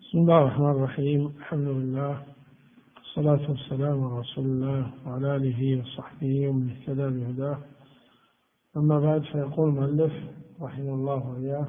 بسم الله الرحمن الرحيم. الحمد لله والصلاة والسلام على رسول الله وعلى آله وصحبه ومن اهتدى بهداه. أما بعد، فيقول المؤلف رحمه الله وإياه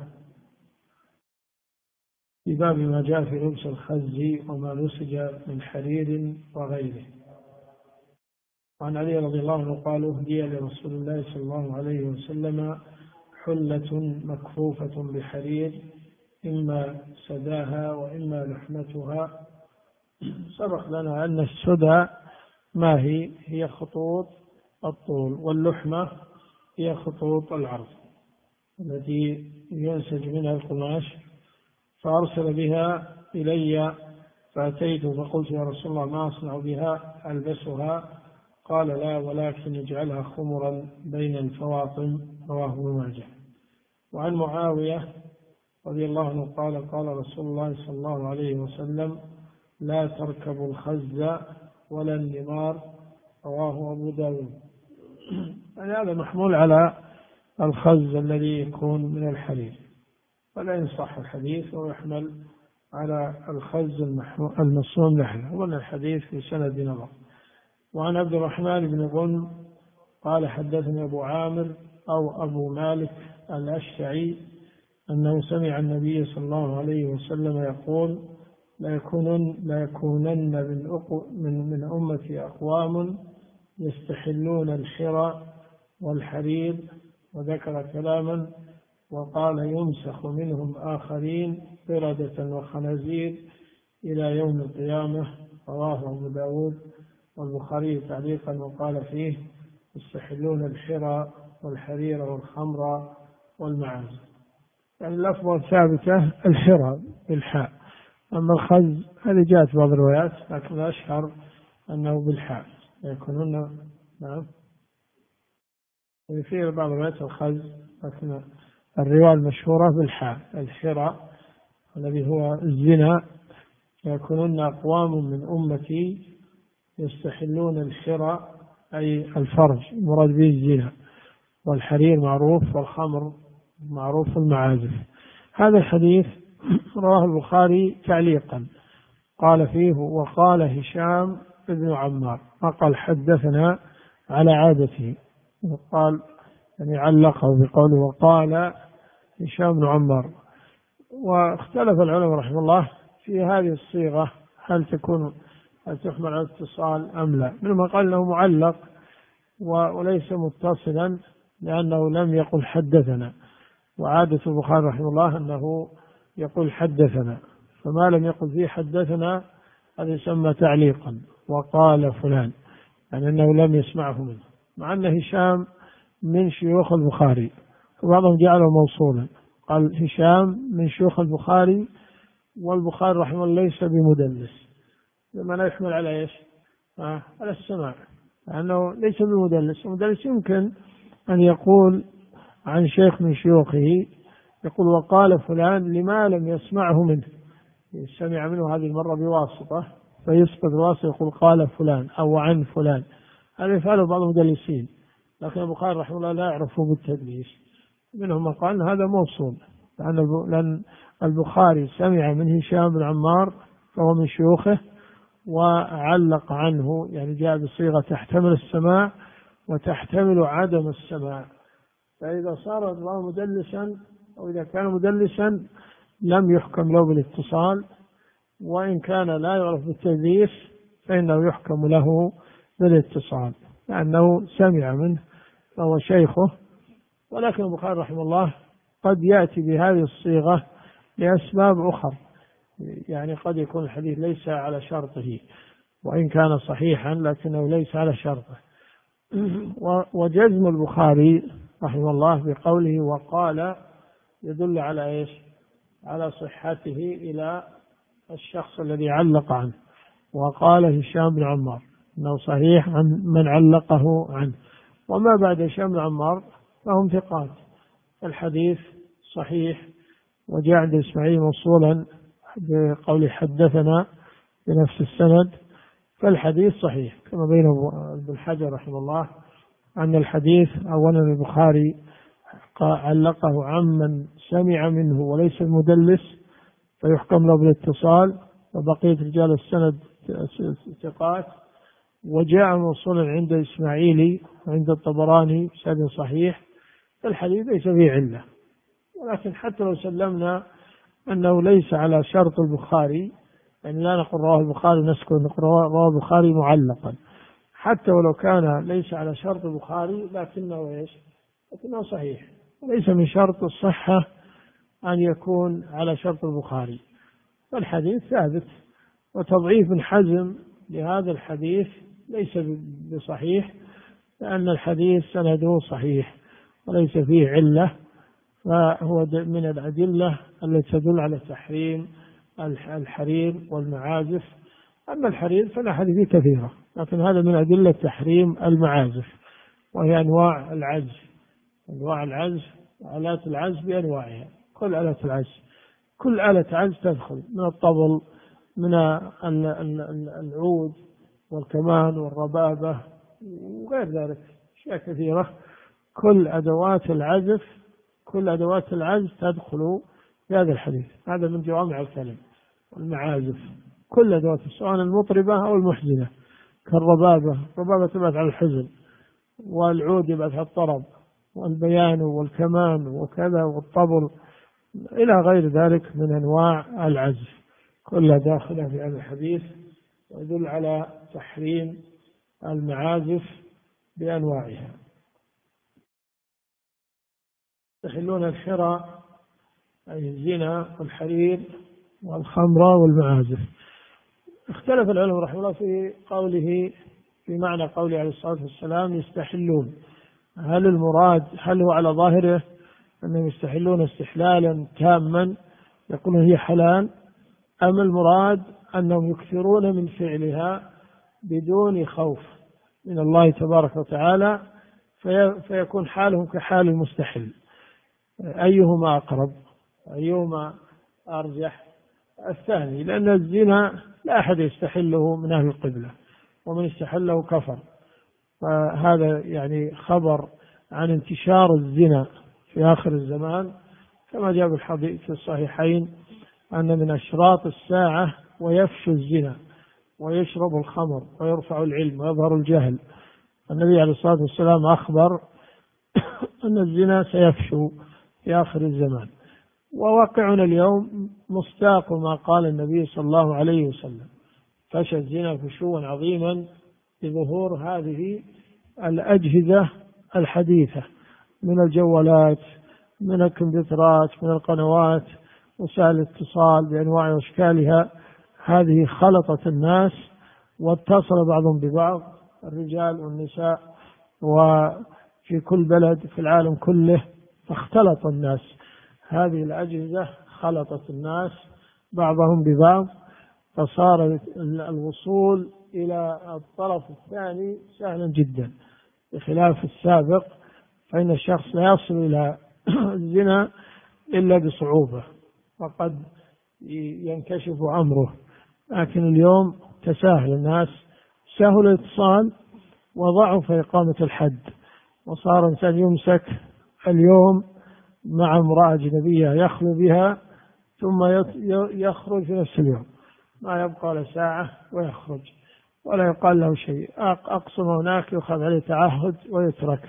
في باب ما جاء في لبس الخز وما نسج من حرير وغيره. وعن علي رضي الله عنه قال: أهدي لرسول الله صلى الله عليه وسلم حلة مكفوفة بحرير، إما سداها وإما لحمتها. سبق لنا أن السدى ما هي خطوط الطول، واللحمة هي خطوط العرض التي ينسج منها القماش. فأرسل بها إلي فأتيت فقلت: يا رسول الله، ما أصنع بها؟ ألبسها؟ قال: لا، ولكن اجعلها خمرا بين الفواطم. رواه ابن ماجه. وعن معاوية رضي الله عنه قال: قال رسول الله صلى الله عليه وسلم: لا تركبوا الخز ولا النمار. رواه أبو داود. يعني هذا محمول على الخز الذي يكون من الحرير، ولا يصح الحديث ويحمل على الخز المصنوع نحله، ولا الحديث في سند نظر. وعن عبد الرحمن بن غنم قال: حدثني أبو عامر أو أبو مالك الأشعري أنه سمع النبي صلى الله عليه وسلم يقول: لا يكونن من أمتي أقوام يستحلون الحرى والحرير، وذكر كلاما وقال: يمسخ منهم آخرين قردة وخنازير إلى يوم القيامة. رواه أبو داود والبخاري تعليقا، وقال فيه: يستحلون الحرى والحرير والخمر والمعازف. يعني اللفظة ثابتة الحرى بالحاء، أما الخز هذه جاءت بعض الروايات، لكن الأشهر أنه بالحاء يكونون. نعم، في بعض الروايات الخز، لكن الرواية المشهورة بالحاء. الحرى الذي هو الزنا: يكونون أقوام من أمتي يستحلون الحرى أي الفرج، المراد به الزنا، والحرير معروف، والخمر معروف، المعازف. هذا الحديث رواه البخاري تعليقا، قال فيه: وقال هشام بن عمار. ما قال حدثنا على عادته، وقال يعني علقه بقوله وقال هشام بن عمار. واختلف العلماء رحمه الله في هذه الصيغة، هل تحمل على الاتصال أم لا. منهم قال انه معلق وليس متصلا، لأنه لم يقل حدثنا، وعادة البخاري رحمه الله أنه يقول حدثنا، فما لم يقل فيه حدثنا هذا يسمى تعليقا. وقال فلان، يعني أنه لم يسمعه منه، مع أن هشام من شيوخ البخاري، وبعضهم جعله موصولا، قال هشام من شيوخ البخاري، والبخاري رحمه الله ليس بمدلس، لما لا يحمل على ايش؟ على السماع، لأنه ليس بمدلس. المدلس يمكن أن يقول عن شيخ من شيوخه، يقول وقال فلان لما لم يسمعه منه، سمع منه هذه المرة بواسطة، فيسقط الواسطة يقول قال فلان أو عن فلان. هذا يفعله بعض المدلسين، لكن البخاري رحمه الله لا يعرفه بالتدليس. منهم من قال هذا موصول، لأن البخاري سمع من هشام بن عمار فهو من شيوخه، وعلق عنه، يعني جاء بصيغة تحتمل السماع وتحتمل عدم السماع. فإذا صار الله مدلسا، أو إذا كان مدلسا، لم يحكم له بالاتصال، وإن كان لا يعرف بالتدليس فإنه يحكم له بالاتصال، لأنه سمع منه فهو شيخه. ولكن البخاري رحمه الله قد يأتي بهذه الصيغة لأسباب أخرى، يعني قد يكون الحديث ليس على شرطه، وإن كان صحيحا لكنه ليس على شرطه. وجزم البخاري رحمه الله بقوله وقال يدل على ايش؟ على صحته إلى الشخص الذي علق عنه. وقال هشام بن عمار انه صحيح عن من علقه عنه، وما بعد هشام بن عمار فهم ثقات. الحديث صحيح، وجاء عند إسماعيل موصولا بقول حدثنا بنفس السند، فالحديث صحيح. كما بين ابن حجر رحمه الله أن الحديث أولا البخاري علقه عمن سمع منه وليس المدلس، فيحكم له بالاتصال، وبقية رجال السند ثقات. وجاء موصولا عند إسماعيلي وعند الطبراني بسند صحيح، فالحديث ليس فيه علة. ولكن حتى لو سلمنا أنه ليس على شرط البخاري، يعني لا نقول رواه البخاري نسكت، نقول رواه البخاري معلقا، حتى ولو كان ليس على شرط البخاري لكنه صحيح، وليس من شرط الصحة أن يكون على شرط البخاري، فالحديث ثابت. وتضعيف ابن حزم لهذا الحديث ليس بصحيح، لأن الحديث سنده صحيح وليس فيه علة، فهو من الأدلة التي تدل على تحريم الحرير والمعازف. أما الحرير فالأحاديث كثيرة، لكن هذا من أدلة تحريم المعازف، وهي أنواع العزف، أنواع العزف، آلات العزف بأنواعها، كل آلة العزف، كل آلة عزف تدخل، من الطبل، من العود والكمان والربابة وغير ذلك، أشياء كثيرة. كل أدوات العزف، كل أدوات العزف تدخل في هذا الحديث. هذا من جوامع الكلم. والمعازف كل أدوات، سواء المطربة أو المحزنة، كالربابة، الربابة تبعث على الحزن، والعود يبعث على الطرب، والبيان والكمان وكذا، والطبل إلى غير ذلك من أنواع العزف، كلها داخلة في هذا الحديث، ويدل على تحريم المعازف بأنواعها. يستحلون الحرى، أي الزنا والحرير والخمر والمعازف. اختلف العلماء رحمه الله في قوله، في معنى قوله عليه الصلاة والسلام يستحلون، هل المراد، هل هو على ظاهره أنهم يستحلون استحلالا تاما يقولون هي حلال، أم المراد أنهم يكثرون من فعلها بدون خوف من الله تبارك وتعالى، فيكون حالهم كحال المستحل؟ أيهما أقرب، أيهما أرجح؟ الثاني، لأن الزنا لا أحد يستحله من أهل القبلة، ومن استحله كفر. فهذا يعني خبر عن انتشار الزنا في آخر الزمان، كما جاء بالحديث في الصحيحين أن من أشراط الساعة ويفشو الزنا ويشرب الخمر ويرفع العلم ويظهر الجهل. النبي عليه الصلاة والسلام أخبر أن الزنا سيفشو في آخر الزمان، وواقعنا اليوم مصداق ما قال النبي صلى الله عليه وسلم: فشى الزنا فشوا عظيما بظهور هذه الأجهزة الحديثة من الجوالات، من الكمبيوترات، من القنوات، وسائل الاتصال بأنواع وأشكالها. هذه خلطت الناس واتصل بعضهم ببعض، الرجال والنساء، وفي كل بلد في العالم كله، فاختلط الناس. هذه الأجهزة خلطت الناس بعضهم ببعض، فصار الوصول إلى الطرف الثاني سهلا جدا، بخلاف السابق فإن الشخص لا يصل إلى الزنا إلا بصعوبة، وقد ينكشف أمره. لكن اليوم تساهل الناس، سهل الاتصال وضعف إقامة الحد، وصار إنسان يمسك اليوم مع امرأة أجنبية يخلو بها ثم يخرج في نفس اليوم، ما يبقى له ساعة ويخرج ولا يقال له شيء، أقسم هناك يؤخذ عليه تعهد ويترك.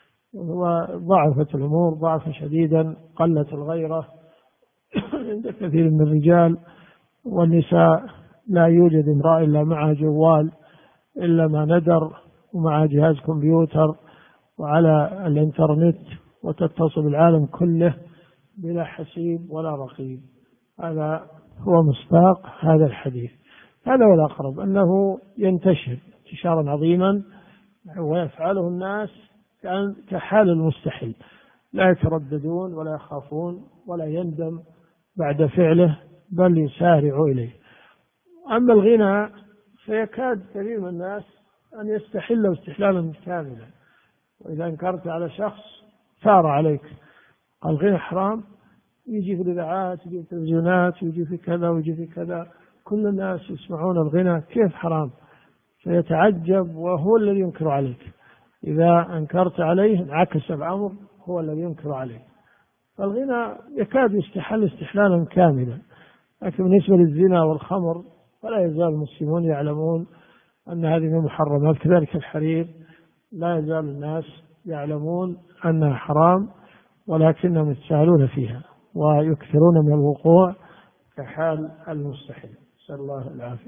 وضعفت الأمور ضعفا شديدا، قلت الغيرة عند كثير من الرجال والنساء. لا يوجد امرأة إلا معها جوال، إلا ما ندر، ومع جهاز كمبيوتر وعلى الإنترنت، وتتصل بالعالم كله بلا حسيب ولا رقيب. هذا هو مصداق هذا الحديث. هذا هو الأقرب، أنه ينتشر انتشارا عظيما، ويفعله الناس كحال المستحيل، لا يترددون ولا يخافون ولا يندم بعد فعله، بل يسارع إليه. أما الغنى فيكاد كثير من الناس أن يستحله استحلالا كاملا، وإذا انكرت على شخص ثار عليك، قال الغنى حرام، يجي في الإذاعات، يجي في التلفزيونات، يجي في كذا ويجي في كذا، كل الناس يسمعون الغنى، كيف حرام؟ فيتعجب وهو الذي ينكر عليك. إذا أنكرت عليه انعكس الأمر، هو الذي ينكر عليه. فالغنى يكاد يستحل استحلالا كاملا. لكن بالنسبة للزنا والخمر فلا يزال المسلمون يعلمون أن هذه من المحرمات، كذلك الحرير لا يزال الناس يعلمون أنها حرام، ولكنهم يتساهلون فيها ويكثرون من الوقوع كحال المستحيل، نسأل الله العافية.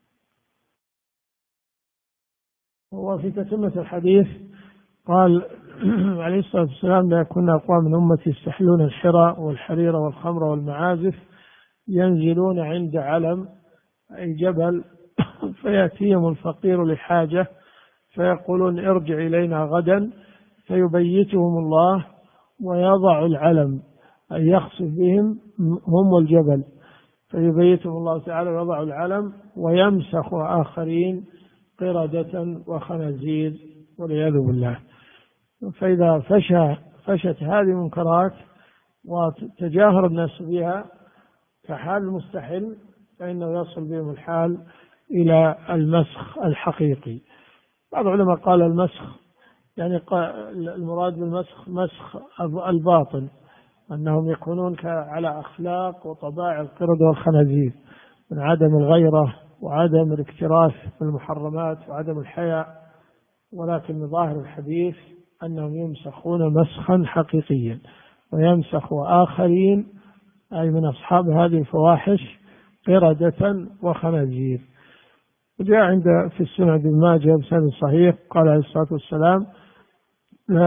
وفي تتمة الحديث قال عليه الصلاة والسلام: لا يكون أقوام من أمتي يستحلون الحرى والحرير والخمر والمعازف ينزلون عند علم أي جبل فيأتيهم الفقير لحاجة فيقولون: ارجع إلينا غدا، فيبيتهم الله ويضع العلم أي يخسف بهم هم والجبل، فيبيتهم الله تعالى ويضع العلم ويمسخ آخرين قردة وخنازير والعياذ بالله. فإذا فشت هذه المنكرات وتجاهر الناس بها كحال المستحل فإنه يصل بهم الحال إلى المسخ الحقيقي. بعض العلماء قال المسخ يعني المراد بالمسخ مسخ الباطن، أنهم يكونون على أخلاق وطباع القردة والخنازير من عدم الغيرة وعدم الاكتراث بالمحرمات وعدم الحياء، ولكن ظاهر الحديث أنهم يمسخون مسخا حقيقيا، ويمسخ آخرين أي من أصحاب هذه الفواحش قردة وخنازير. وجاء عند في السنن بن ماجه بسند صحيح قال عليه الصلاة والسلام: لا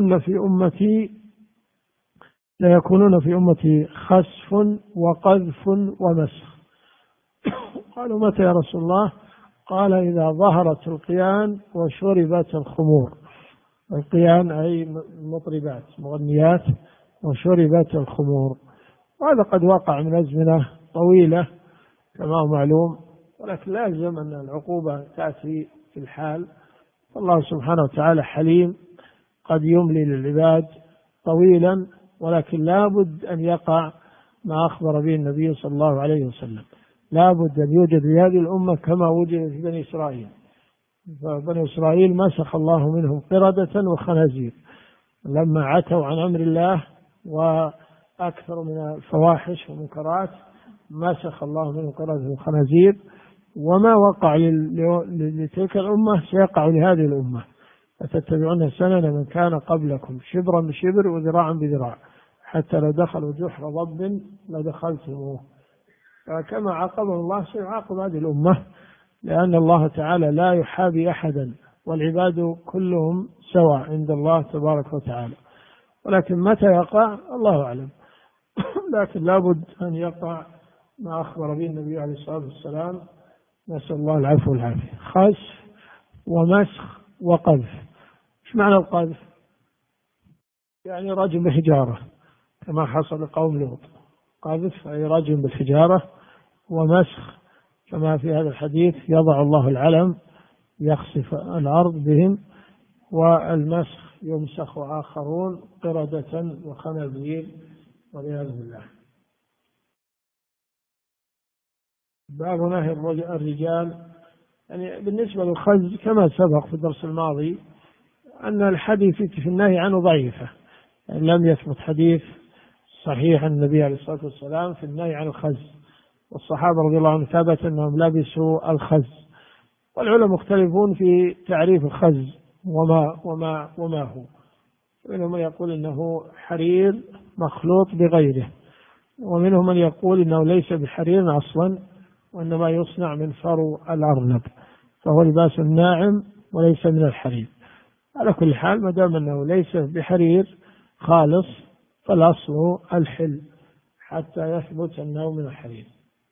يكونون في أمتي خسف وقذف ومسخ. قالوا: متى يا رسول الله؟ قال: إذا ظهرت القيان وشربت الخمور. القيان أي مطربات مغنيات، وشربت الخمور. وهذا قد وقع من أزمنة طويلة كما هو معلوم، ولكن لا يلزم أن العقوبة تأتي في الحال. الله سبحانه وتعالى حليم قد يملي للعباد طويلا، ولكن لا بد أن يقع ما أخبر به النبي صلى الله عليه وسلم. لا بد أن يوجد في هذه الأمة كما وجد في بني إسرائيل. فبني إسرائيل مسخ الله منهم قردة وخنازير لما عتوا عن أمر الله وأكثروا من الفواحش والمنكرات، مسخ الله منهم قردة وخنازير. وما وقع لتلك الأمة سيقع لهذه الأمة: فتتبعون سنن من كان قبلكم شبرا بشبر وذراعا بذراع حتى لو دخلوا جحر ضب لدخلتموه. فكما عاقبه الله سيعاقب هذه الأمة، لأن الله تعالى لا يحابي أحدا، والعباد كلهم سواء عند الله تبارك وتعالى، ولكن متى يقع الله أعلم. لكن لابد أن يقع ما أخبر به النبي عليه الصلاة والسلام، نسأل الله العفو والعافية. خسف ومسخ وقذف. ايش معنى القذف؟ يعني رجم بحجارة كما حصل لقوم لوط. قذف أي رجم بالحجارة، ومسخ كما في هذا الحديث يضع الله العلم يخسف الأرض بهم، والمسخ يمسخ آخرون قردة وخنازير والعياذ بالله. باب نهي الرجال، يعني بالنسبة للخز كما سبق في الدرس الماضي أن الحديث في النهي عنه ضعيفة، يعني لم يثبت حديث صحيح عن النبي عليه الصلاة والسلام في النهي عن الخز، والصحابة رضي الله عنهم ثبت أنهم لبسوا الخز. والعلماء مختلفون في تعريف الخز وما هو. منهم من يقول إنه حرير مخلوط بغيره، ومنهم من يقول إنه ليس بحرير أصلا وإنما يصنع من فرو الأرنب، فهو لباس ناعم وليس من الحرير. على كل حال ما دام أنه ليس بحرير خالص فالأصل الحل حتى يثبت أنه من الحرير.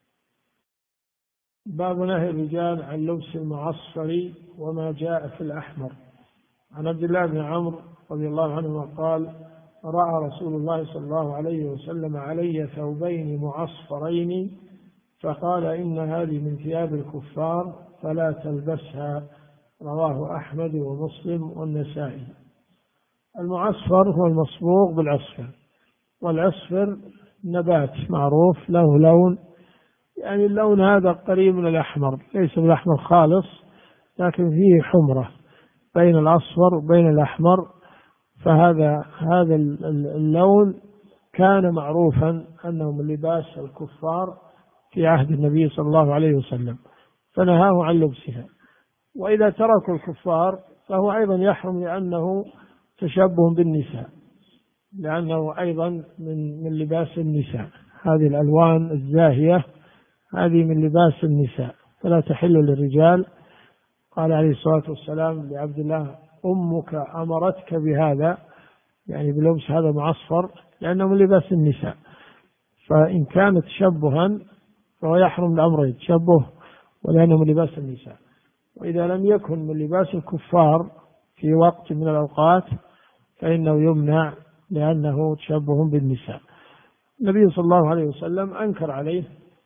باب نهي الرجال عن لبس المعصفر وما جاء في الأحمر. عن عبد الله بن عمرو رضي الله عنهما قال: رأى رسول الله صلى الله عليه وسلم علي ثوبين معصفرين فقال: إن هذه من ثياب الكفار فلا تلبسها. رواه أحمد ومسلم والنسائي. المعصفر هو المصبوغ بالعصفر، والعصفر نبات معروف له لون، يعني اللون هذا قريب من الأحمر، ليس بالأحمر خالص لكن فيه حمرة بين الأصفر وبين الأحمر. فهذا اللون كان معروفا أنه من لباس الكفار في عهد النبي صلى الله عليه وسلم فنهاه عن لبسها. وإذا تركوا الكفار فهو أيضا يحرم لأنه تشبه بالنساء، لأنه أيضا من لباس النساء. هذه الألوان الزاهية هذه من لباس النساء فلا تحل للرجال. قال عليه الصلاة والسلام لعبد الله أمك أمرتك بهذا، يعني بلبس هذا معصفر، لأنه من لباس النساء. فإن كان تشبها فهو يحرم الأمرين، تشبه ولأنه من لباس النساء. وإذا لم يكن من لباس الكفار في وقت من الأوقات فإنه يمنع لأنه تشبه بالنساء. النبي صلى الله عليه وسلم أنكر عليه،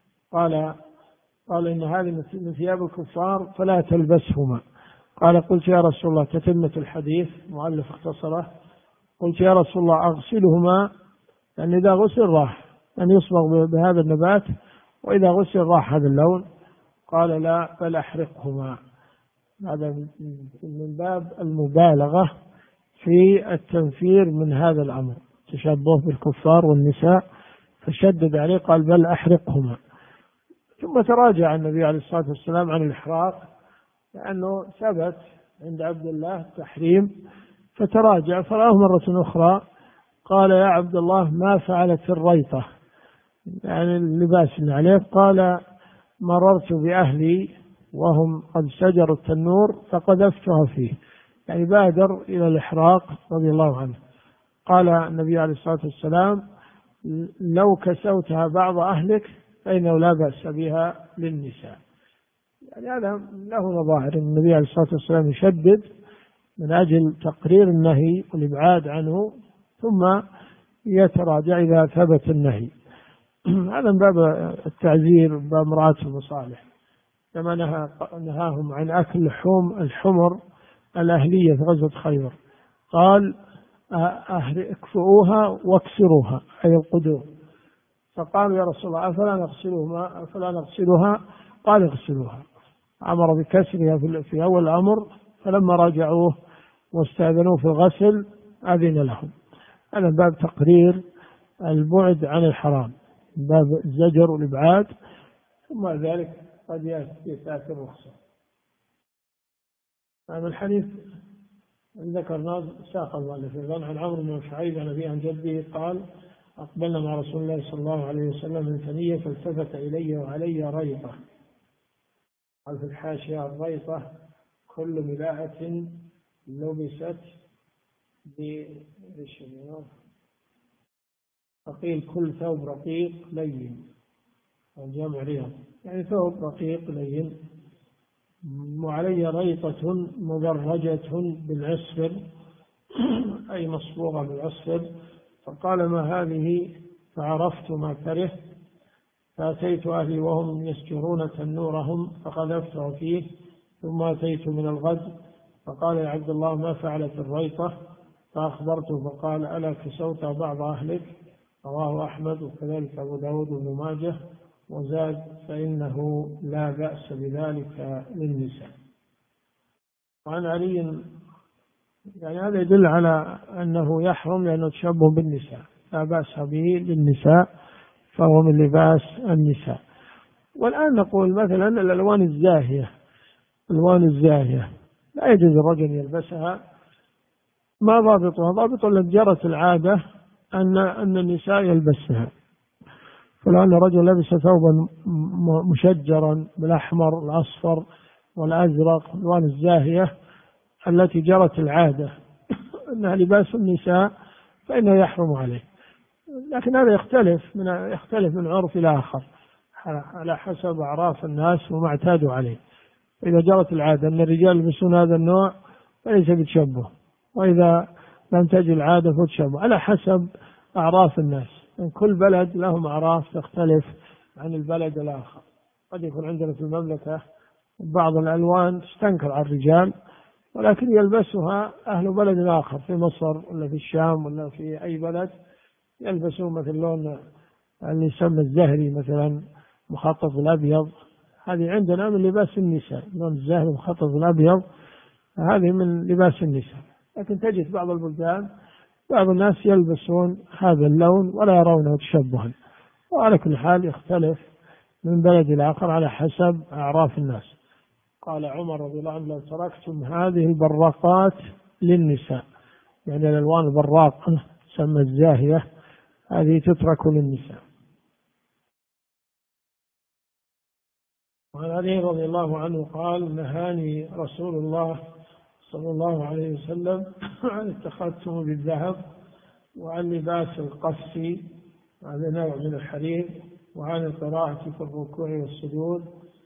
قال إن هذه من ثياب الكفار فلا تلبسهما. قال قلت يا رسول الله، تتمة الحديث مؤلف اختصره، قلت يا رسول الله أغسلهما، لأن إذا غسل راح أن يصبغ بهذا النبات، وإذا غسل راح هذا اللون. قال لا بل أحرقهما. هذا من باب المبالغة في التنفير من هذا الأمر، تشبه بالكفار والنساء، فشدد عليه قال بل أحرقهما. ثم تراجع النبي عليه الصلاة والسلام عن الإحراق، لأنه ثبت عند عبد الله التحريم، فتراجع فرآه مرة أخرى. قال يا عبد الله ما فعلت الريطة، يعني اللباس اللي عليه. قال مررت بأهلي وهم قد سجروا التنور فقذفتها فيه، يعني بادر إلى الإحراق رضي الله عنه. قال النبي عليه الصلاة والسلام لو كسوتها بعض أهلك فإنه لا بأس بها للنساء. يعني هذا له نظائر. النبي عليه الصلاة والسلام يشدد من أجل تقرير النهي والإبعاد عنه، ثم يتراجع إذا ثبت النهي. هذا من باب التعزير، باب مراعاة المصالح. كما نهاهم عن أكل لحوم الحمر الأهلية في غزوة خيبر، قال اكفؤوها واكسروها، أي القدور. فقالوا يا رسول الله أفلا نغسلها؟ قال اغسلوها. أمر بكسرها في أول الأمر، فلما راجعوه واستأذنوه في الغسل أذن لهم. هذا باب تقرير البعد عن الحرام، باب الزجر والإبعاد. ثم ذلك قد يأتي الرخصة. هذا الحديث ذكرناه ساق المؤلف أيضا عن عمرو بن شعيب عن أبيه عن جده قال أقبلنا مع رسول الله صلى الله عليه وسلم من ثنية فالتفت إلي وعلي ريطة. قال في الحاشية الريطة كل ملاءة لبست بالشمير، فقيل كل ثوب رقيق لين، الجمع رياض، يعني ثوب رقيق لين. وعلي ريطة مدرجة بالعصفر أي مصبوغة بالعصفر. فقال ما هذه؟ فعرفت ما كره، فأتيت أهلي وهم يسجرون تنورهم فقذفته فيه، ثم أتيت من الغد فقال يا عبد الله ما فعلت الريطة؟ فأخبرته فقال ألا كسوت بعض أهلك؟ رواه أحمد وكذلك أبو داود بن ماجه، وزاد فإنه لا بأس بذلك للنساء. وعن علي يعني هذا يدل على أنه يحرم لأنه تشبه بالنساء، لا بأس به للنساء، فهو من لباس النساء. والآن نقول مثلا الألوان الزاهية، الألوان الزاهية لا يجوز الرجل يلبسها. ما ضابطها؟ ضابط الذي جرت العادة أن النساء يلبسها. فلأن رجل لبس ثوبا مشجرا بالأحمر الأصفر والأزرق، الألوان الزاهية التي جرت العادة أنها لباس النساء، فإنه يحرم عليه. لكن هذا يختلف من عرف إلى آخر على حسب أعراف الناس وما اعتادوا عليه. إذا جرت العادة أن الرجال يلبسون هذا النوع فليس بتشبه، وإذا لم تجد العادة فتشبه على حسب أعراف الناس. من كل بلد لهم أعراف تختلف عن البلد الآخر. قد يكون عندنا في المملكة بعض الألوان تستنكر على الرجال، ولكن يلبسها أهل بلد آخر في مصر ولا في الشام ولا في أي بلد، يلبسون مثل لون اللي يسمى الزهري مثلا مخطط الأبيض. هذه عندنا من لباس النساء، لون الزهري مخطط الأبيض، هذه من لباس النساء. لكن تجد بعض البلدان بعض الناس يلبسون هذا اللون ولا يرونه تشبها. وعلى كل حال يختلف من بلد الآخر على حسب أعراف الناس. قال عمر رضي الله عنه: لو تركتم هذه البراقات للنساء، يعني الألوان البراقة تسمى الزاهية، هذه تترك للنساء. وعن علي رضي الله عنه قال: نهاني رسول الله صلى الله عليه وسلم عن التختم بالذهب، وعن لباس القص، هذا نوع من الحرير، وعن القراءة في الركوع والسجود،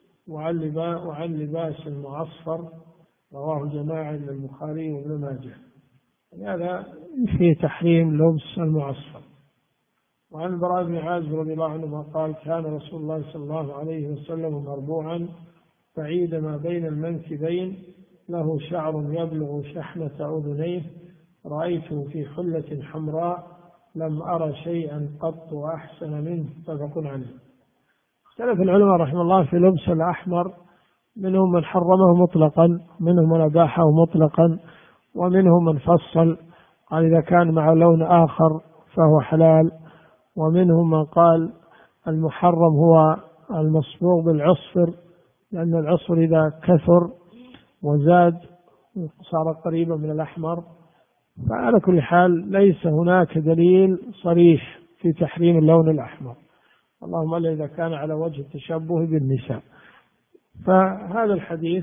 وعن لباس المعصفر، رواه جماعة من البخاري وابن ماجه. هذا في تحريم لبس المعصفر. وعن البراء بن عازب رضي الله عنه قال: كان رسول الله صلى الله عليه وسلم مربوعا بعيد ما بين المنكبين، له شعر يبلغ شحمة أذنيه، رأيته في حلة حمراء لم أرى شيئا قط أحسن منه، متفق عليه. اختلف العلماء رحمه الله في لبس الأحمر، منهم من حرمه مطلقا، منهم من أباحه مطلقا، ومنهم من فصل قال إذا كان مع لون آخر فهو حلال، ومنهم من قال المحرم هو المصبوغ بالعصفر، لأن العصفر إذا كثر وزاد صار قريبا من الأحمر. فعلى كل حال ليس هناك دليل صريح في تحريم اللون الأحمر، اللهم إلا إذا كان على وجه التشبه بالنساء. فهذا الحديث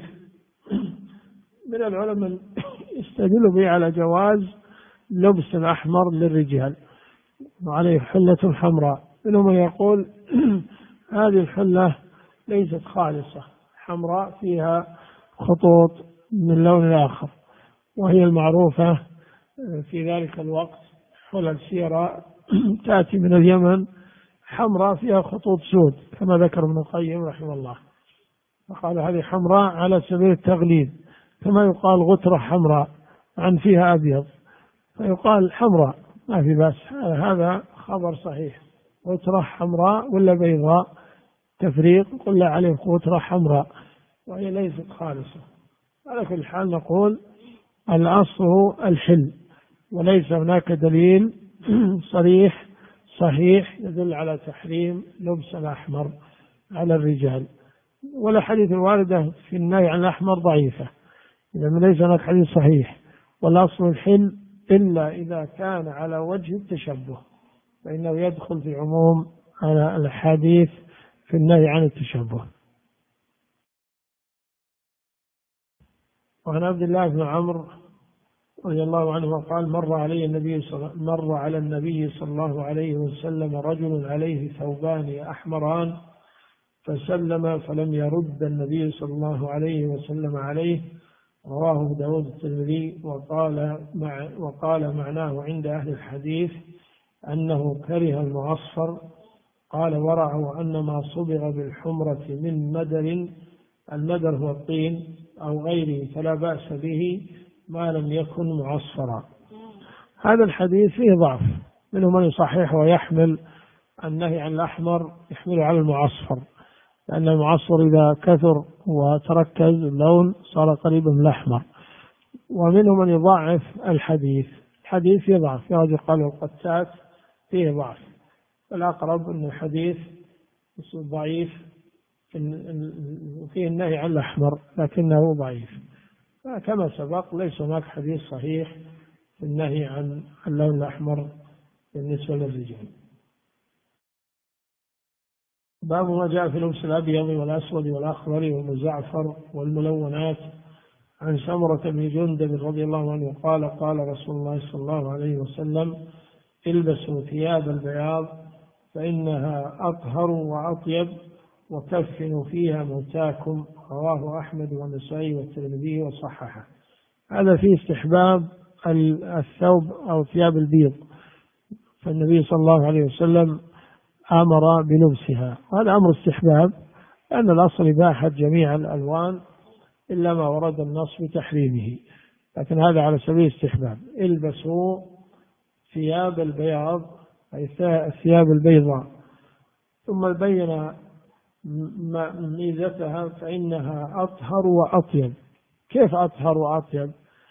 من العلماء يستدل به على جواز لبس الأحمر للرجال، وعليه حلة حمراء. منهم من يقول هذه الحلة ليست خالصة، حمراء فيها خطوط من لون آخر، وهي المعروفة في ذلك الوقت حلل سيراء تأتي من اليمن حمراء فيها خطوط سود، كما ذكر ابن القيم رحمه الله، فقال هذه حمراء على سبيل التغليظ، كما يقال غترة حمراء عن فيها أبيض، فيقال حمراء ما في بأس. هذا خبر صحيح، غترة حمراء ولا بيضاء تفريق، قل عليه غترة حمراء وهي ليست خالصة. على كل حال نقول الأصل الحل، وليس هناك دليل صريح صحيح يدل على تحريم لبس الأحمر على الرجال، والأحاديث الواردة في النهي عن الأحمر ضعيفة، إذا ليس هناك حديث صحيح. والأصل الحل إلا إذا كان على وجه التشبه، فإنه يدخل في عموم على الحديث في النهي عن التشبه. وعن عبد الله بن عمرو رضي الله عنه قال: مر على النبي صلى الله عليه وسلم رجل عليه ثوبان أحمران، فسلم فلم يرد النبي صلى الله عليه وسلم عليه، رواه داود الترمذي. وقال معناه عند أهل الحديث أنه كره المعصفر. قال: ورعوا أن ما صبغ بالحمرة من مدر، المدر هو الطين أو غيره، فلا بأس به ما لم يكن معصفرا. هذا الحديث فيه ضعف، منهم من يصحح ويحمل النهي عن الأحمر يحمله على المعصفر، لأن المعصفر إذا كثر وتركز اللون صار قريبا من الأحمر. ومنهم من يضعف الحديث فيه ضعف، يرجع قال القتات فيه ضعف، الأقرب أن الحديث ضعيف وفيه النهي عن الأحمر لكنه ضعيف. كما سبق ليس هناك حديث صحيح في النهي عن اللون الأحمر بالنسبة للرجال. باب ما جاء في لبس الأبيض والأسود والأخضر والمزعفر والملونات. عن سمرة بن جندب رضي الله عنه قال: قال رسول الله صلى الله عليه وسلم: البسوا ثياب البياض فإنها أطهر وأطيب، وكفنوا فيها موتاكم، رواه أحمد والنسائي والترمذي وصححه. هذا فيه استحباب الثوب أو ثياب البيض، فالنبي صلى الله عليه وسلم أمر بلبسها، وهذا أمر استحباب، لأن الأصل إباحة جميع الألوان إلا ما ورد النص بتحريمه، لكن هذا على سبيل الاستحباب. البسوا ثياب البياض أي الثياب البيضاء، ثم بين ميزتها فإنها أطهر وأطيب. كيف أطهر وأطيب؟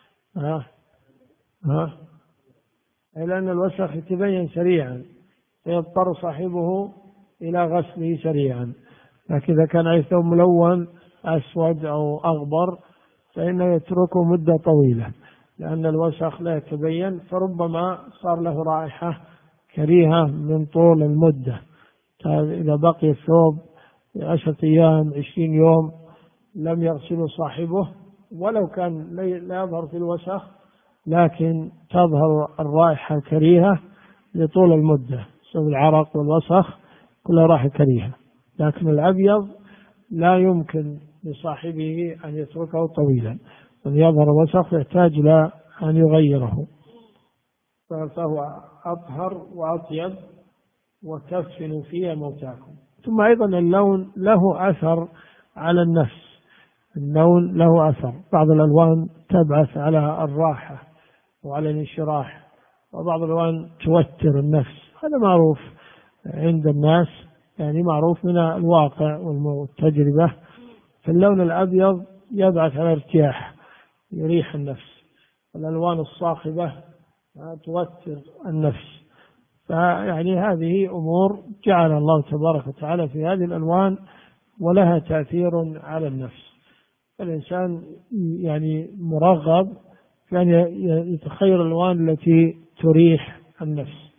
لأن الوسخ يتبين سريعا فيضطر صاحبه إلى غسله سريعا، لكن إذا كان عليه ثوب ملون أسود أو أغبر فإنه يتركه مدة طويلة، لأن الوسخ لا يتبين، فربما صار له رائحة كريهة من طول المدة. إذا بقي الثوب 10 أيام 20 يوم لم يغسله صاحبه، ولو كان لا يظهر في الوسخ لكن تظهر الرائحة الكريهة لطول المدة بسبب العرق والوسخ، كلها رائحة كريهة. لكن الأبيض لا يمكن لصاحبه أن يتركه طويلا، من يظهر الوسخ يحتاج إلى أن يغيره، فهو أطهر وأطيب. وكفنوا فيها موتاكم. ثم أيضا اللون له أثر على النفس، اللون له أثر، بعض الألوان تبعث على الراحة وعلى الانشراح، وبعض الألوان توتر النفس، هذا معروف عند الناس، يعني معروف من الواقع والتجربة. فاللون الأبيض يبعث على ارتياح، يريح النفس. الألوان الصاخبة توتر النفس. فيعني هذه أمور جعل الله تبارك وتعالى في هذه الألوان ولها تأثير على النفس. الإنسان يعني مرغب في أن يتخير الألوان التي تريح النفس،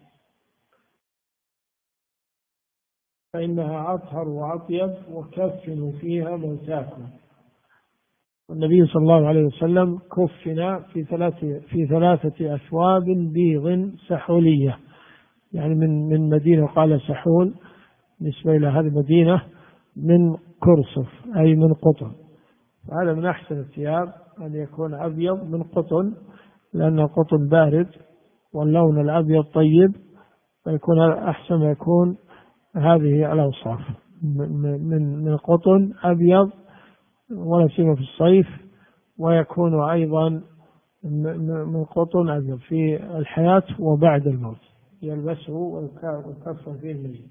فإنها أطهر وأطيب. وكفنوا فيها موتاكم. والنبي صلى الله عليه وسلم كفن في ثلاثة أثواب بيض سحولية، يعني من مدينة، قال سحول نسبة إلى هذه المدينة، من كرصف أي من قطن. هذا من أحسن الثياب أن يكون أبيض من قطن، لأن القطن بارد واللون الأبيض طيب، فيكون أحسن ما يكون هذه الأوصاف من قطن أبيض، ولا سيما في الصيف، ويكون أيضا من قطن أبيض في الحياة وبعد الموت، يلبسه ويكفن فيه الميت.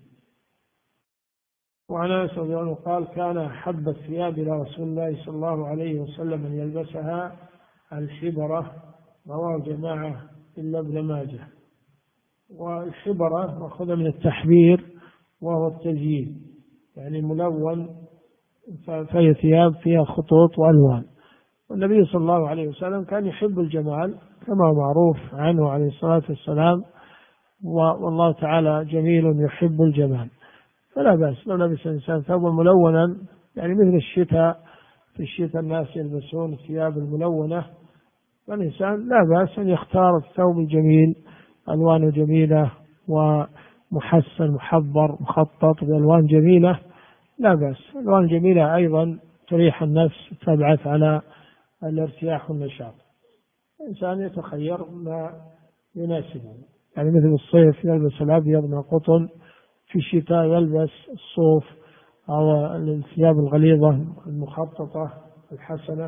وعن أنس رضي الله عنه قال: كان أحب الثياب إلى رسول الله صلى الله عليه وسلم أن يلبسها الحبرة. رواه جماعة إلا ابن ماجه. والحبرة مأخوذة من التحبير وهو التزيين، يعني ملون، فهي ثياب فيها خطوط وألوان. والنبي صلى الله عليه وسلم كان يحب الجمال كما معروف عنه عليه الصلاة والسلام، والله تعالى جميل يحب الجمال، فلا بأس لو لبس الإنسان ثوبا ملونا، يعني مثل الشتاء، في الشتاء الناس يلبسون الثياب الملونة، فالإنسان لا بأس أن يختار الثوب الجميل، ألوانه جميلة ومحسن محبر مخطط بألوان جميلة، لا بأس. الألوان جميلة أيضا تريح النفس، تبعث على الارتياح والنشاط. الإنسان يتخير ما يناسبه، يعني مثل الصيف يلبس الأبيض من القطن، في الشتاء يلبس الصوف أو الثياب الغليظة المخططة الحسنة.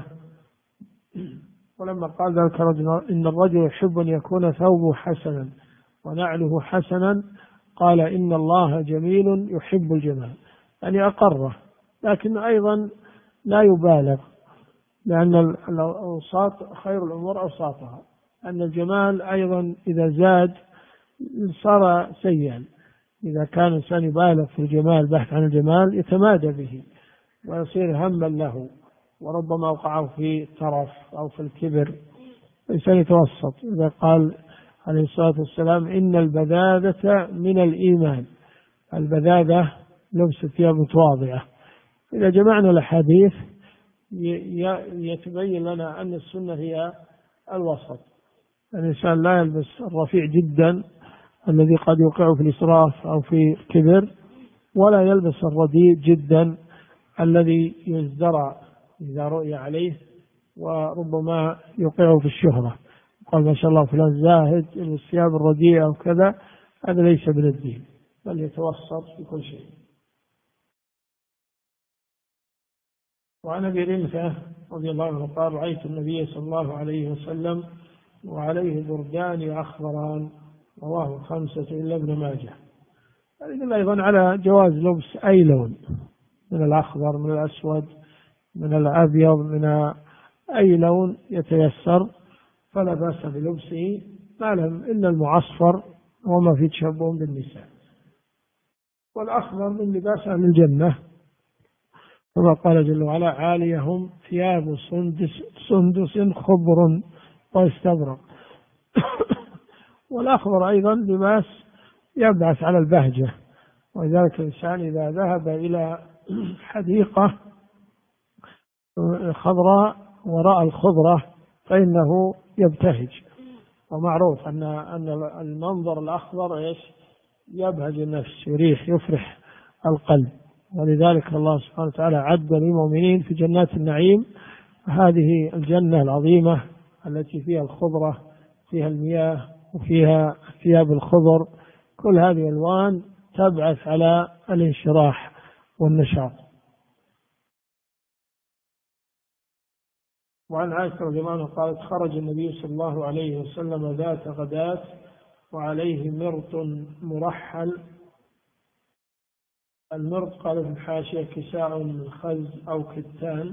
ولما قال ذلك رجل: إن الرجل يحب أن يكون ثوبه حسنا ونعله حسنا، قال: إن الله جميل يحب الجمال، يعني أقره، لكن أيضا لا يبالغ، لأن الأوساط خير الأمور أوساطها، أن الجمال أيضا إذا زاد صار سيئا. إذا كان الإنسان يبالغ في الجمال، بحث عن الجمال، يتمادى به ويصير هما له، وربما أوقعه في الترف أو في الكبر. الإنسان يتوسط. إذا قال عليه الصلاة والسلام: إن البذاذة من الإيمان. البذاذة لبس ثياب متواضعة. إذا جمعنا الأحاديث يتبين لنا أن السنة هي الوسط. الإنسان لا يلبس الرفيع جدا الذي قد يوقعه في الإسراف أو في الكبر، ولا يلبس الرديء جدا الذي يزدرى إذا رؤي عليه وربما يوقعه في الشهرة، قال: ما شاء الله فلان زاهد، الثياب الرديئة وكذا، هذا ليس من الدين، بل يتوسط في كل شيء. وعن أبي رمثة رضي الله عنه قال: رأيت النبي صلى الله عليه وسلم وعليه بردان أخضران. رواه 5 إلا ابن ماجه. يدل أيضا على جواز لبس أي لون من الأخضر، من الأسود، من الأبيض، من أي لون يتيسر، فلا بأس بلبسه، ما لم إلا المعصفر وما في تشبه بالنساء. والأخضر من لباس أهل الجنة، كما قال جل وعلا: عاليهم ثياب سندس خضر واستبرق. والأخضر أيضا لباس يبعث على البهجة، ولذلك الإنسان إذا ذهب إلى حديقة خضراء ورأى الخضرة فإنه يبتهج. ومعروف أن المنظر الأخضر يبهج النفس، يريح، يفرح القلب. ولذلك الله سبحانه وتعالى عد للمؤمنين في جنات النعيم هذه الجنة العظيمة التي فيها الخضرة، فيها المياه، وفيها ثياب الخضر. كل هذه الألوان تبعث على الانشراح والنشاط. وعن عائشة رضي الله عنها قالت: خرج النبي صلى الله عليه وسلم ذات غداة وعليه مرط مرحل. المرط قال في الحاشية: كساء من خز أو كتان،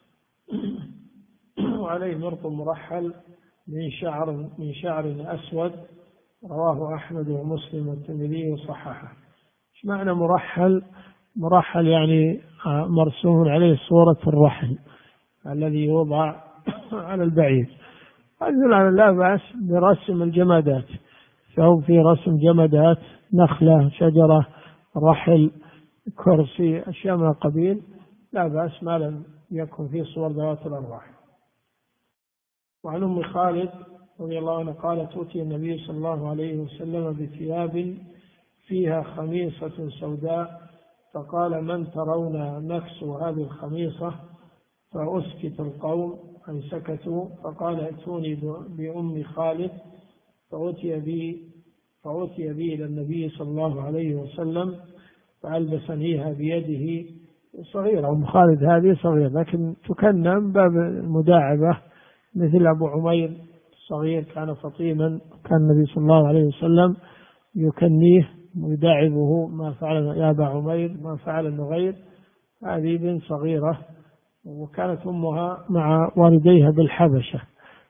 وعليه مرط مرحل من شعر أسود. رواه أحمد ومسلم والترمذي وصححه. ايش معنى مرحل؟ مرحل يعني مرسوم عليه صورة الرحل الذي يوضع على البعير. هذا لا بأس برسم الجمادات، ثوب في رسم جمادات، نخلة، شجرة، رحل، كرسي، أشياء من القبيل، لا بأس ما لم يكن في صور ذوات الأرواح. وعن أم خالد رضي الله عنها قالت: أوتي النبي صلى الله عليه وسلم بثياب فيها خميصة سوداء، فقال: من ترون نكسو هذه الخميصة؟ فأسكت القوم، أي سكتوا. فقال: ائتوني بأم خالد. فأتي بي إلى النبي صلى الله عليه وسلم فألبسنيها بيده. صغيرة أم خالد هذه، صغيرة لكن تكنى من باب المداعبة، مثل أبو عمير صغير كان فطيما، كان النبي صلى الله عليه وسلم يكنيه ويداعبه: ما فعل يا أبا عمير، ما فعل النغير. هذه بنت صغيرة، وكانت أمها مع والديها بالحبشة،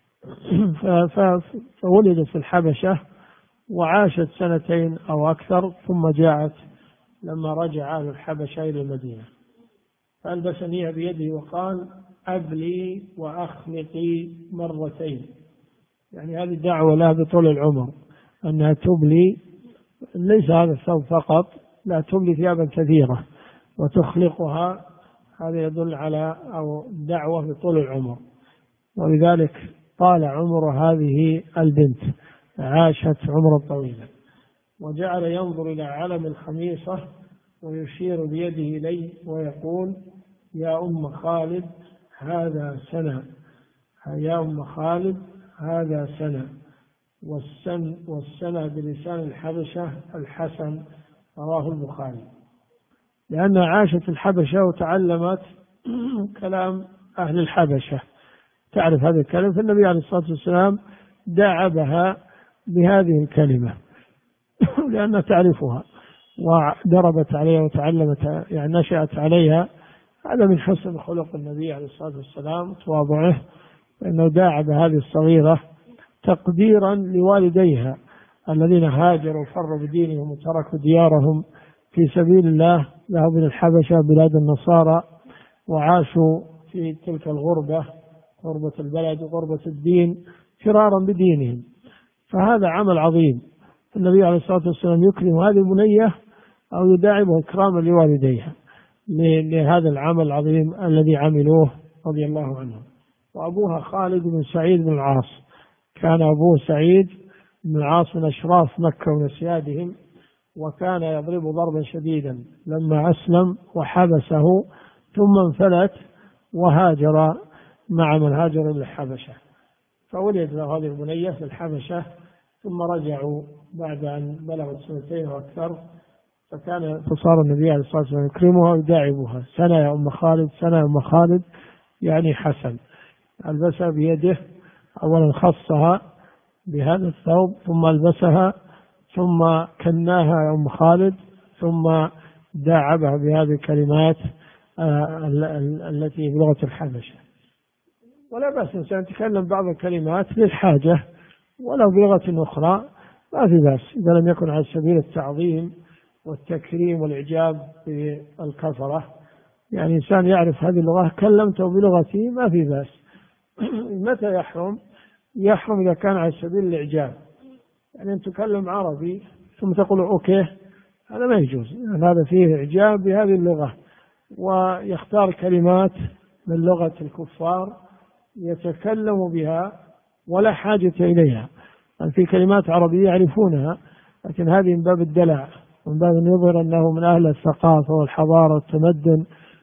فولدت في الحبشة وعاشت 2 أو أكثر، ثم جاءت لما رجع أهل الحبشة إلى المدينة. فألبسنيها بيده وقال: أبلي وأخلقي 2 مرة. يعني هذه دعوة لها بطول العمر أنها تبلي، ليس هذا الثوب فقط، لا، تبلي ثيابا كثيرة وتخلقها. هذا يدل على أو دعوة بطول العمر، ولذلك طال عمر هذه البنت، عاشت عمرا طويلا. وجعل ينظر إلى علم الخميصة ويشير بيده إليه ويقول: يا أم خالد هذا سنة، يا أم خالد هذا سنة. والسنة بلسان الحبشة الحسن. رواه البخاري. لأنها عاشت الحبشة وتعلمت كلام أهل الحبشة، تعرف هذه الكلمة، فالنبي عليه الصلاة والسلام داعبها بهذه الكلمة لأنها تعرفها ودربت عليها وتعلمت، يعني نشأت عليها. هذا من حسن خلق النبي عليه الصلاة والسلام وتواضعه، فإنه داعب هذه الصغيرة تقديرا لوالديها الذين هاجروا وفروا بدينهم وتركوا ديارهم في سبيل الله، ذهبوا إلى الحبشة بلاد النصارى وعاشوا في تلك الغربة، غربة البلد وغربة الدين، فرارا بدينهم. فهذا عمل عظيم، النبي عليه الصلاة والسلام يكرم هذه البنية أو يداعبها إكراما لوالديها لهذا العمل العظيم الذي عملوه رضي الله عنهم. وأبوها خالد بن سعيد بن العاص، كان أبوه سعيد بن العاص من أشراف مكة ونسيادهم، وكان يضرب ضربا شديدا لما أسلم وحبسه، ثم انفلت وهاجر مع من هاجر إلى الحبشة، فولد له هذه البنية في الحبشة، ثم رجعوا بعد أن بلغت 2 وأكثر. فصار النبي عليه الصلاة والسلام يكرمها ويداعبها: سنة يا أم خالد، سنة يا أم خالد، يعني حسن. ألبسها بيده، أولا خصها بهذا الثوب، ثم ألبسها، ثم كناها يا أم خالد، ثم داعبها بهذه الكلمات التي بلغة الحبشة. ولا بأس إنسان يتكلم بعض الكلمات للحاجة ولو بلغة أخرى، ما في بأس، إذا لم يكن على سبيل التعظيم والتكريم والإعجاب بالكفرة. يعني إنسان يعرف هذه اللغة كلمته بلغته ما في بأس. متى يحرم؟ يحرم إذا كان على سبيل الإعجاب، يعني أن تكلم عربي ثم تقول أوكي، هذا ما يجوز، يعني هذا فيه إعجاب بهذه اللغة، ويختار كلمات من لغة الكفار يتكلم بها ولا حاجة إليها، يعني في كلمات عربية يعرفونها، لكن هذه من باب الدلع، من باب أن يظهر أنه من أهل الثقافة والحضارة والتمدن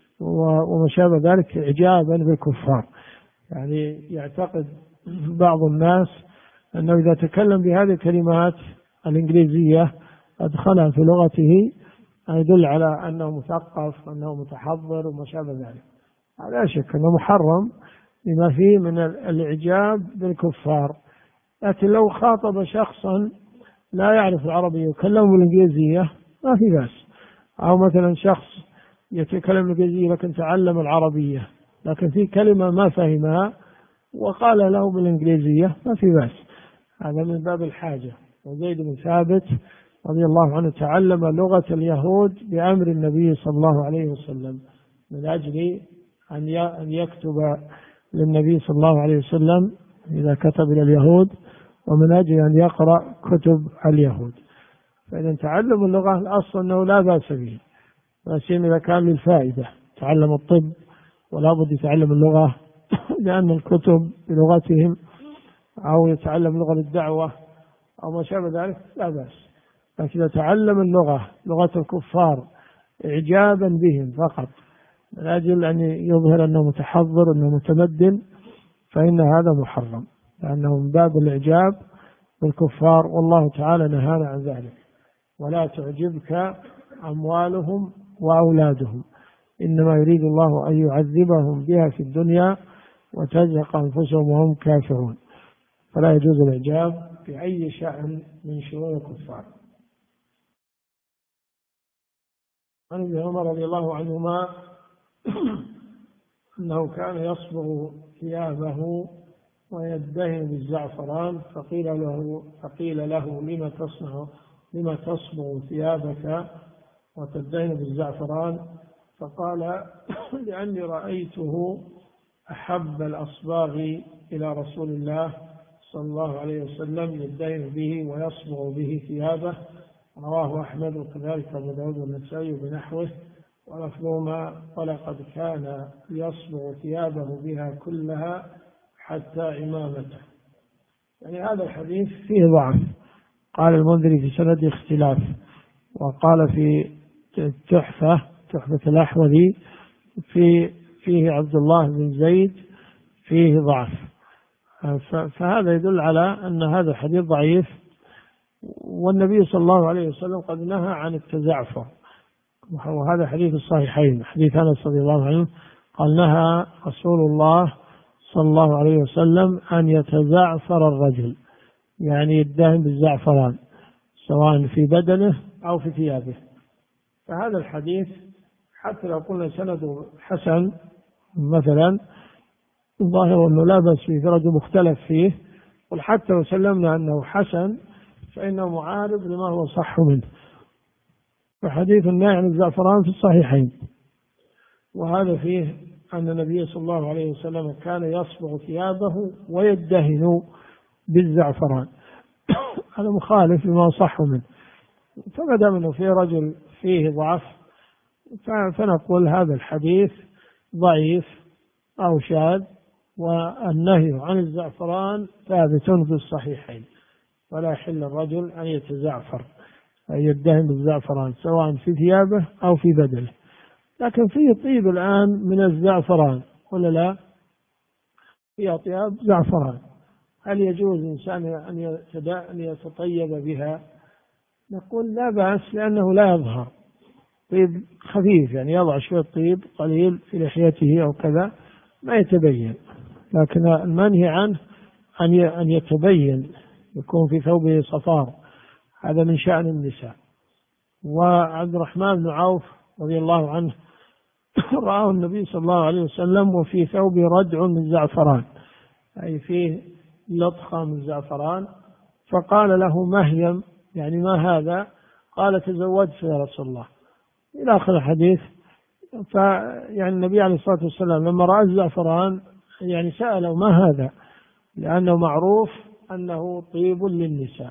وما شابه ذلك إعجابا بالكفار. يعني يعتقد بعض الناس أنه إذا تكلم بهذه الكلمات الإنجليزية أدخلها في لغته يدل على أنه مثقف وأنه متحضر وما شابه ذلك. لا شك أنه محرم لما فيه من الإعجاب بالكفار. لكن لو خاطب شخصا لا يعرف العربية وكلمه بالإنجليزية ما في بأس، أو مثلا شخص يتكلم الإنجليزية لكن تعلم العربية لكن في كلمة ما فهمها وقال له بالإنجليزية ما في بأس، هذا من باب الحاجة. وزيد بن ثابت رضي الله عنه تعلم لغة اليهود بأمر النبي صلى الله عليه وسلم من أجل أن يكتب للنبي صلى الله عليه وسلم إذا كتب إلى اليهود، ومن أجل أن يقرأ كتب اليهود. فإذا تعلم اللغة الأصل أنه لا بأس به، لكن إذا كان للفائدة، تعلم الطب ولا بد يتعلم اللغة لأن الكتب بلغتهم، أو يتعلم لغة الدعوة أو ما شابه ذلك لا بأس. لكن إذا تعلم اللغة لغة الكفار إعجابا بهم فقط من أجل أن يظهر أنه متحضر أنه متمدن فإن هذا محرم، لأنه من باب الإعجاب بالكفار، والله تعالى نهانا عن ذلك. ولا تعجبك أموالهم وأولادهم إنما يريد الله أن يعذبهم بها في الدنيا وتزهق أنفسهم وهم كافرون. فلا يجوز الإعجاب بأي شأن من شؤون الكفار. عن ابن عمر رضي الله عنهما أنه كان يصبغ ثيابه ويدهن بالزعفران، فقيل له لما تصبغ ثيابك وتدهن بالزعفران؟ فقال لأني رأيته أحب الأصباغ إلى رسول الله صلى الله عليه وسلم يدهن به ويصبغ به ثيابه. رواه أحمد وكذلك أبو داود والنسائي بنحوه ولفظهما ولقد كان يصبغ ثيابه بها كلها حتى عمامته. يعني هذا الحديث فيه ضعف، قال المنذري في سند اختلاف، وقال في تحفة الأحوذي فيه عبد الله بن زيد فيه ضعف، فهذا يدل على أن هذا الحديث ضعيف. والنبي صلى الله عليه وسلم قد نهى عن التزعفر، وهذا حديث الصحيحين، حديث أنس رضي الله عنه قال نهى رسول الله صلى الله عليه وسلم أن يتزعفر الرجل، يعني يدهن بالزعفران سواء في بدنه أو في ثيابه. فهذا الحديث حتى لو قلنا سنده حسن مثلا الظاهر أنه لا بأس فيه، درجة مختلف فيه، وحتى لو سلمنا أنه حسن فإنه معارض لما هو صح منه. فحديث النهي عن الزعفران في الصحيحين، وهذا فيه أن النبي صلى الله عليه وسلم كان يصبغ ثيابه ويدهن بالزعفران. هذا مخالف لما صح منه. فما دام أنه في رجل فيه ضعف فنقول هذا الحديث ضعيف أو شاذ، والنهي عن الزعفران ثابت في الصحيحين، ولا يحل الرجل أن يتزعفر أن يدهن بالزعفران سواء في ثيابه أو في بدنه. لكن فيه طيب الآن من الزعفران ولا لا؟ في أطياب زعفران، هل يجوز إنسان أن يتطيب بها؟ نقول لا بأس، لأنه لا يظهر، طيب خفيف يعني يضع شوية طيب قليل في لحيته أو كذا ما يتبين. لكن المنهي عنه أن يتبين، يكون في ثوبه صفار، هذا من شأن النساء. وعبد الرحمن بن عوف رضي الله عنه رآه النبي صلى الله عليه وسلم وفي ثوبه ردع من زعفران، أي فيه لطخة من زعفران، فقال له مهيم، يعني ما هذا؟ قال تزوجت يا رسول الله، إلى آخر الحديث. فيعني النبي عليه الصلاة والسلام لما رأى الزعفران يعني سأله ما هذا، لأنه معروف أنه طيب للنساء.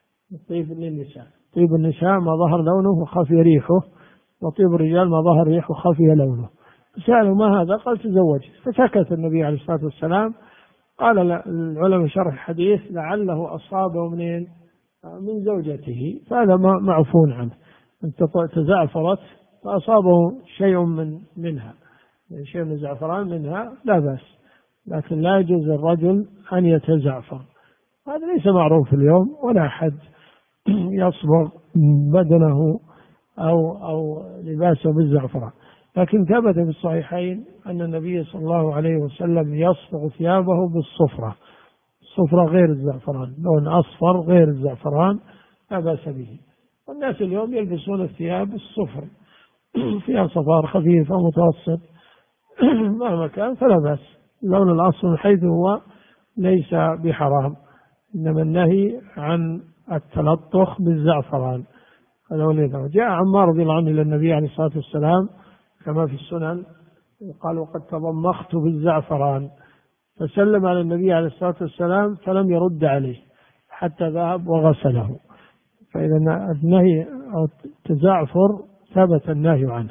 طيب النساء ما ظهر لونه وخفي ريحه، وطيب الرجال ما ظهر ريحه وخفي لونه. سأله ما هذا؟ قال تزوجت. فسكت النبي عليه الصلاة والسلام. قال العلماء شرح الحديث لعله أصابه من زوجته، فهذا معفون عنه. أنت تزعفرت فأصابه شيء منها، شيء من الزعفران منها لا بأس، لكن لا يجوز للرجل أن يتزعفر. هذا ليس معروف اليوم، ولا أحد يصبغ بدنه أو لباسه بالزعفران. لكن ثبت في الصحيحين أن النبي صلى الله عليه وسلم يصبغ ثيابه بالصفرة. الصفرة غير الزعفران، لون أصفر غير الزعفران لا بأس به. والناس اليوم يلبسون الثياب الصفر فيها صفار خفيف أو متوسط مهما كان فلا بأس. اللون الأصفر من حيث هو ليس بحرام، إنما النهي عن التلطخ بالزعفران. جاء عمار رضي الله عنه إلى النبي عليه الصلاة والسلام كما في السنن، قال وقد تضمخت بالزعفران، فسلم على النبي عليه الصلاة والسلام فلم يرد عليه حتى ذهب وغسله. فإذا النهي أو التزعفر ثبت النهي عنه.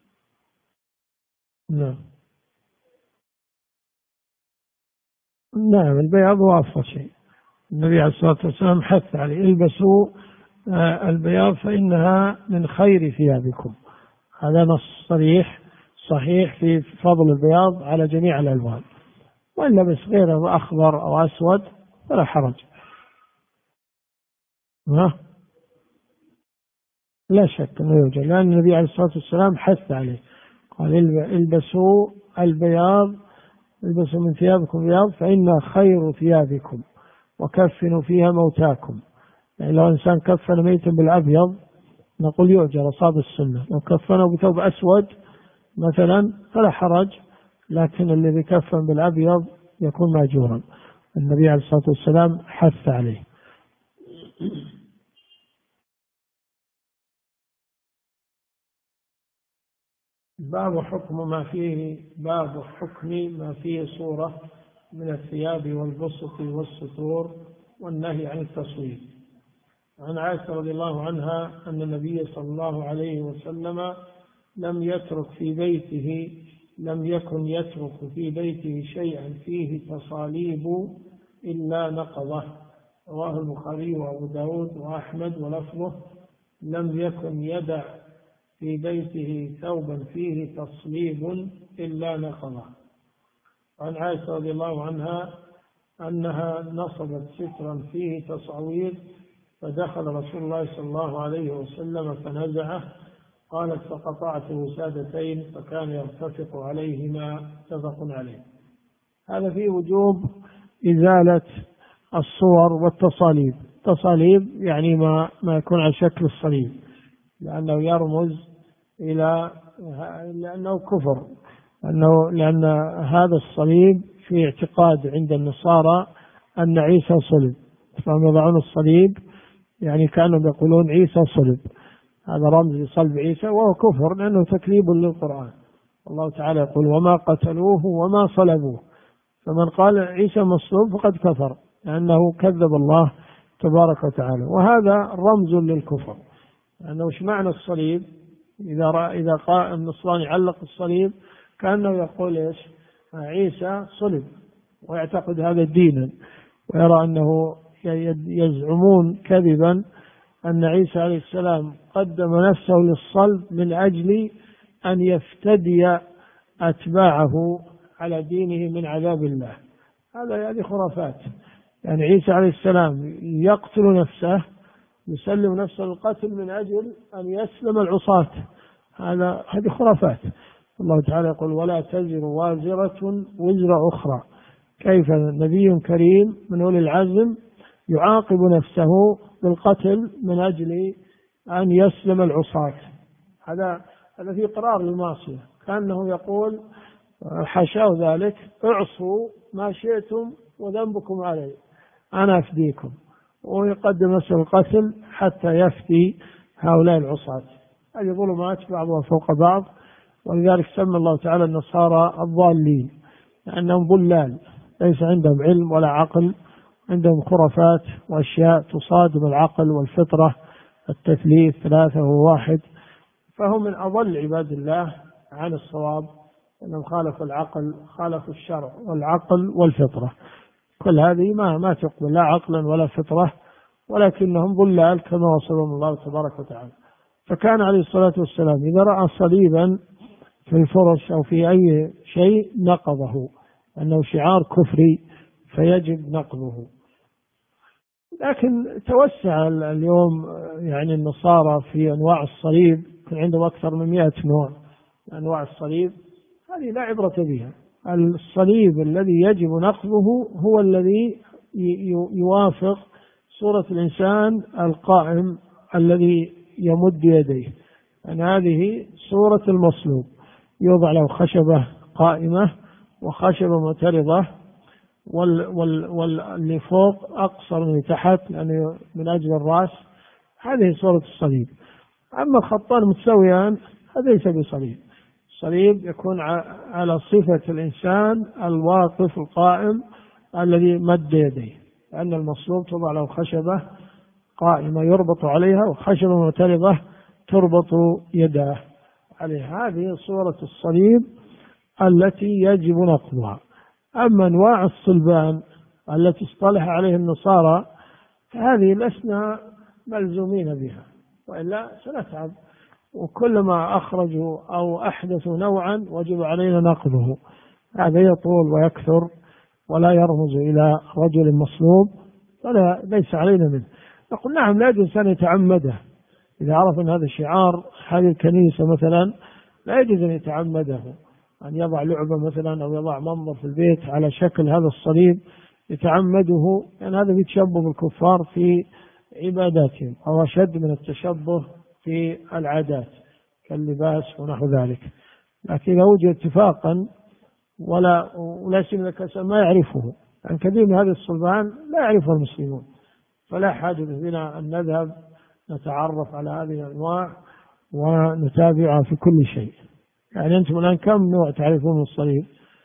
نعم البياض هو أفضل شيء. النبي عليه الصلاة والسلام حث عليه البسوا البياض فإنها من خير ثيابكم. هذا نص صحيح في فضل البياض على جميع الألوان، وإن لبس غيره أخضر أو أسود فلا حرج. لا شك أنه يوجد، لأن النبي عليه الصلاة والسلام حث عليه، قال البسوا البياض، البسوا من ثيابكم بياض فإنها خير ثيابكم وكفنوا فيها موتاكم. يعني لو إنسان كفن ميتا بالأبيض نقول يؤجر أصاب السنة، لو كفنه بثوب أسود مثلا فلا حرج، لكن الذي كفن بالأبيض يكون مأجورا. النبي عليه الصلاة والسلام حث عليه. باب حكم ما فيه صورة من الثياب والبسط والستور والنهي عن التصوير. عن عائشة رضي الله عنها أن النبي صلى الله عليه وسلم لم يكن يترك في بيته شيئا فيه تصاليب إلا نقضه. رواه البخاري وأبو داود وأحمد ولفظه لم يكن يدع في بيته ثوبا فيه تصليب إلا نقضه. عن عائشة رضي الله عنها أنها نصبت سترا فيه تصاوير فدخل رسول الله صلى الله عليه وسلم فنزعه، قالت فقطعته سادتين فكان يرتفق عليهما، متفق عليه. هذا فيه وجوب إزالة الصور والتصاليب. التصاليب يعني ما يكون على شكل الصليب، لأنه يرمز لأنه كفر، لأن هذا الصليب في اعتقاد عند النصارى أن عيسى صلب، فهم يضعون الصليب يعني كانوا يقولون عيسى صلب، هذا رمز لصلب عيسى، وهو كفر لأنه تكذيب للقرآن. الله تعالى يقول وما قتلوه وما صلبوه، فمن قال عيسى مصلوب فقد كفر لأنه كذب الله تبارك وتعالى، وهذا رمز للكفر. لأنه وش معنى الصليب؟ إذا قال النصراني علق الصليب كأنه يقول إيش؟ عيسى صلب، ويعتقد هذا دينا، ويرى أنه يزعمون كذبا أن عيسى عليه السلام قدم نفسه للصلب من أجل أن يفتدي أتباعه على دينه من عذاب الله. هذه خرافات. يعني عيسى عليه السلام يقتل نفسه، يسلم نفسه للقتل من أجل أن يسلم العصاة. هذه خرافات. الله تعالى يقول ولا تزر وازرة وزر أخرى. كيف نبي كريم من أولي العزم يعاقب نفسه بالقتل من أجل أن يسلم العصاة؟ هذا في إقرار للمعصية، كأنه يقول حاشاه ذلك اعصوا ما شئتم وذنبكم علي أنا أفديكم، ويقدم نفسه القتل حتى يفدي هؤلاء العصاة. هذه ظلمات بعضها فوق بعض، ولذلك سمى الله تعالى النصارى الضالين، لأنهم ضلال ليس عندهم علم ولا عقل، عندهم خرافات وأشياء تصادم العقل والفطرة، التثليث 3 وواحد، فهم من أضل عباد الله عن الصواب، أنهم خالفوا العقل، خالفوا الشرع والعقل والفطرة، كل هذه ما تقبل لا عقلا ولا فطرة، ولكنهم ضلال كما وصفهم الله تبارك وتعالى. فكان عليه الصلاة والسلام إذا رأى صليبا في الفرش أو في أي شيء نقضه، أنه شعار كفري فيجب نقضه. لكن توسع اليوم يعني النصارى في أنواع الصليب، كان عندهم أكثر من 100 نوع أنواع الصليب، هذه لا عبرة بها. الصليب الذي يجب نقضه هو الذي يوافق صورة الإنسان القائم الذي يمد يديه، يعني هذه صورة المصلوب، يوضع له خشبة قائمة وخشبة معترضة، واللي فوق أقصر من تحت لأنه من أجل الرأس، هذه صورة الصليب. أما الخطان متساويان هذا ليس بصليب. الصليب يكون على صفة الإنسان الواقف القائم الذي مد يديه، لأن المصلوب توضع له خشبة قائمة يربط عليها وخشبة معترضة تربط يداه عليها، هذه صورة الصليب التي يجب نقضها. أما أنواع الصلبان التي اصطلح عليه النصارى هذه لسنا ملزومين بها، وإلا سنتعب، وكلما أخرجوا أو أحدثوا نوعا وجب علينا نقضه، هذا يطول ويكثر ولا يرمز إلى رجل مصلوب، فلا ليس علينا منه. نقول نعم لا يجوز أن يتعمده، إذا عرف أن هذا شعار هذه الكنيسة مثلا لا يجوز أن يتعمده، أن يضع لعبة مثلا أو يضع منظر في البيت على شكل هذا الصليب يتعمده، لأن هذا في تشبه بالكفار في عباداتهم، أو أشد من التشبه في العادات كاللباس ونحو ذلك. لكن إذا وجد اتفاقا ولا سيما ما يعرفه، يعني كثير من هذه الصلبان لا يعرفها المسلمون، فلا حاجة بنا أن نذهب نتعرف على هذه الأنواع ونتابعها في كل شيء. يعني أنتم الآن كم نوع تعرفون من الصليب؟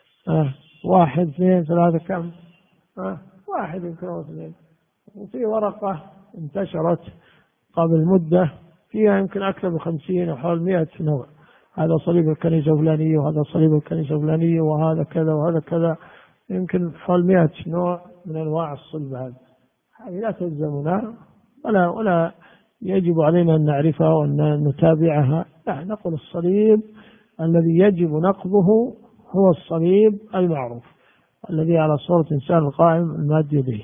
1 2 3 كم؟ 1 يمكن أو 2. وفي ورقة انتشرت قبل مدة فيها يمكن أكثر من 50 أو حول 100 نوع، هذا صليب الكنيسة الفلانية وهذا صليب الكنيسة الفلانية وهذا كذا وهذا كذا، يمكن حول 100 نوع من أنواع الصلب. هذه لا تلزمنا ولا يجب علينا أن نعرفها وأن نتابعها، لا، نقول الصليب الذي يجب نقضه هو الصليب المعروف الذي على صورة إنسان القائم الماد يديه.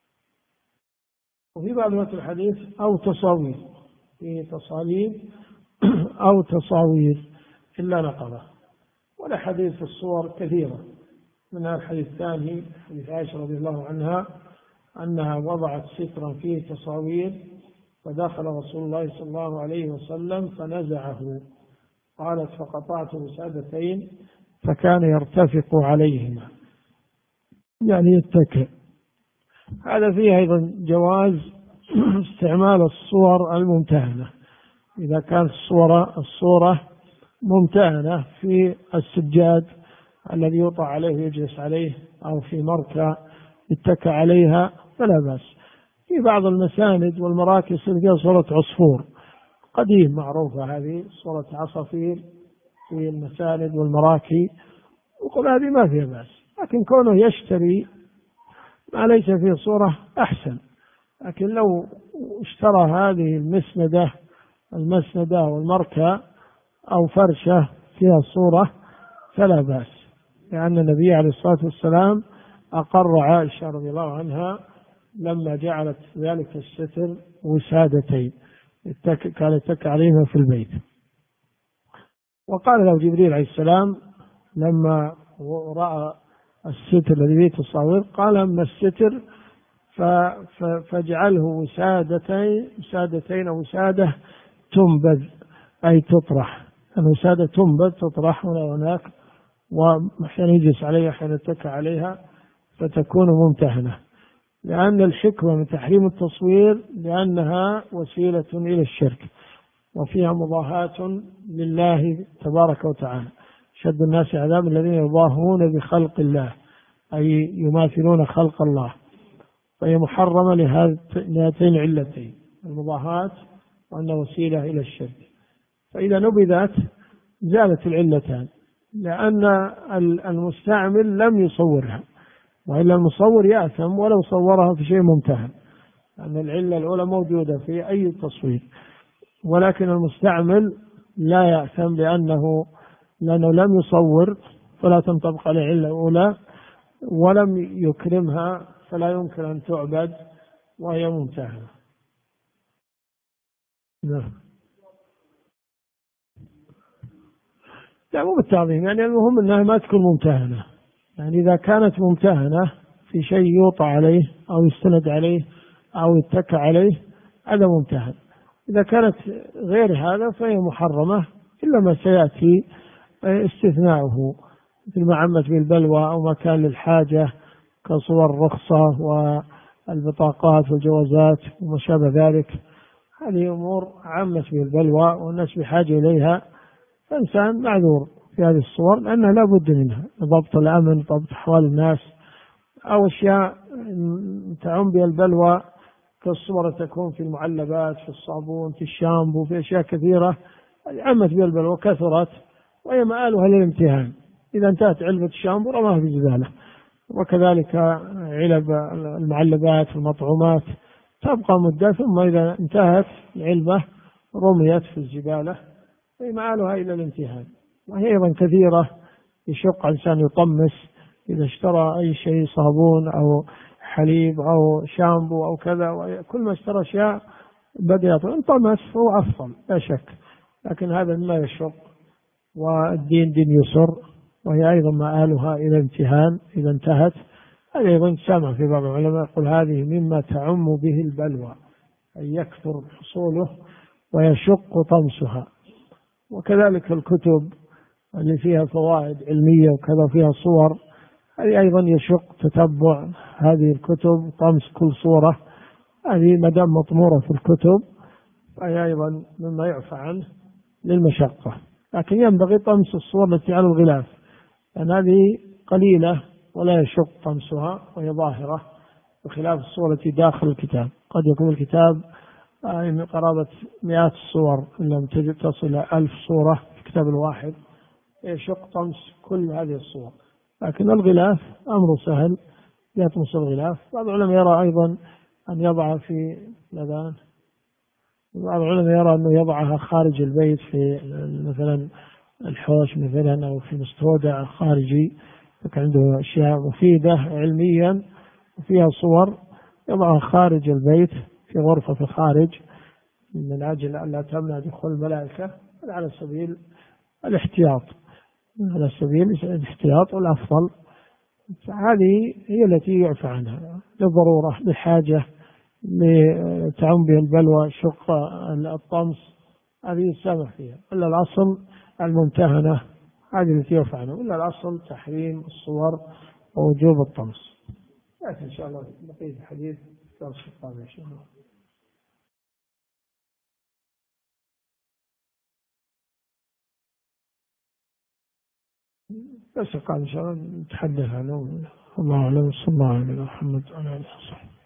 وفي بعض الحديث أو تصاوير، في تصاليب أو تصاوير إلا نقضه. والحديث في الصور كثيرة، منها الحديث الثاني حديث عائشة رضي الله عنها أنها وضعت سترا فيه تصاوير فدخل رسول الله صلى الله عليه وسلم فنزعه، قالت فقطعت وسادتين فكان يرتفق عليهما، يعني يتكئ. هذا فيه أيضا جواز استعمال الصور الممتهنة، إذا كانت الصورة ممتهنة في السجاد الذي يوضع عليه ويجلس عليه أو في مركة يتكئ عليها فلا بأس. في بعض المساند والمراكز فيها صورة عصفور قديم معروفة، هذه صورة عصافير في المساند والمراكي، وقل هذه ما فيها بأس، لكن كونه يشتري ما ليس فيه صورة أحسن. لكن لو اشترى هذه المسندة والمركة أو فرشة فيها صورة فلا بأس، لأن النبي عليه الصلاة والسلام أقر عائشة رضي الله عنها لما جعلت ذلك الستر وسادتين كان يتكئ عليهما في البيت. وقال له جبريل عليه السلام لما رأى الستر الذي فيه تصاوير قال أما الستر فاجعله وسادتين أو وسادة تنبذ أي تطرح، الوسادة تنبذ تطرح هنا وهناك، وحين يجلس عليها حين يتكئ عليها فتكون ممتهنة، لأن الحكمة من تحريم التصوير لأنها وسيلة إلى الشرك، وفيها مضاهاة لله تبارك وتعالى. شد الناس عذاب الذين يضاهون بخلق الله، أي يماثلون خلق الله، فهي محرمة لهاتين العلتين، المضاهاة وأن وسيلة إلى الشد. فإذا نبذت زالت العلتان، لأن المستعمل لم يصورها، وإلا المصور يأثم ولو صورها في شيء ممتهن، لأن العلة الأولى موجودة في أي تصوير، ولكن المستعمل لا يأثم لأنه لم يصور، فلا تنطبق عليه العلة الأولى، ولم يكرمها فلا يمكن أن تعبد وهي ممتهنة. نعم. لا، مو بالتعظيم، يعني المهم أنها ما تكون ممتهنة. يعني إذا كانت ممتهنة في شيء يوطى عليه أو يستند عليه أو يتكى عليه هذا ممتهن. إذا كانت غير هذا فهي محرمة، إلا ما سيأتي استثناؤه، مثل ما عمت بالبلوى أو ما كان للحاجة كصور الرخصة والبطاقات والجوازات وما شابه ذلك. هذه أمور عمت بالبلوى والناس بحاجة إليها، فإنسان معذور في هذه الصور لأنها لا بد منها لضبط الأمن، ضبط أحوال الناس. أو أشياء تعم بها البلوى كالصور تكون في المعلبات، في الصابون، في الشامبو، في أشياء كثيرة عمت بها البلوى كثرت، وهي مآلها للامتهان. إذا انتهت علبة الشامبو رماها في الزبالة، وكذلك علب المعلبات والمطعومات تبقى مدة، ثم إذا انتهت العلبة رميت في الزبالة، هي مآلها إلى الامتهان. وهي أيضا كثيرة يشق إنسان يطمس إذا اشترى أي شيء صابون أو حليب أو شامبو أو كذا، كل ما اشترى أشياء بدأ يطمس، فهو أفضل لا شك، لكن هذا ما يشق. والدين دين يسر، وهي أيضا مآلها إلى الامتهان إذا انتهت. هذا أيضا سمع في بعض العلماء يقول هذه مما تعم به البلوى، أي يكثر حصوله ويشق طمسها. وكذلك الكتب اللي فيها فوائد علمية وكذا فيها صور، هذه أيضا يشق تتبع هذه الكتب، طمس كل صورة. هذه مدام مطمورة في الكتب فهي أيضا مما يعفى عنه للمشقة، لكن ينبغي طمس الصور التي على الغلاف، لأن هذه قليلة ولا يشق طمسها وهي ظاهرة، بخلاف الصور التي داخل الكتاب. قد يكون الكتاب من قرابة مئات الصور إن لم تجد تصل إلى 1000 صورة في الكتاب الواحد، يشق طمس كل هذه الصور. لكن الغلاف أمر سهل، يطمس الغلاف. بعض العلماء يرى أيضا أن يضع في الأذان، بعض العلماء يرى أنه يضعها خارج البيت في مثلا الحوش مثلا أو في مستودع خارجي، عنده أشياء مفيدة علميا وفيها صور يضعها خارج البيت في غرفة في الخارج من أجل أن لا تمنع دخول الملائكة، على سبيل الاحتياط، على سبيل الاحتياط والأفضل. هذه هي التي يعفى عنها للضرورة، للحاجة، لتعم به البلوى، شق الطمس، هذه يسامح فيها. إلا الأصل الممتهنة هذه التي يعفى عنها، إلا الأصل تحريم الصور ووجوب الطمس. لكن إن شاء الله بقية الحديث درس القادم إن شاء الله. بس قال إن شاء الله نتحدث عنه. الله أعلم. صلى الله عليه وسلم. محمد وعلى آله وصحبه.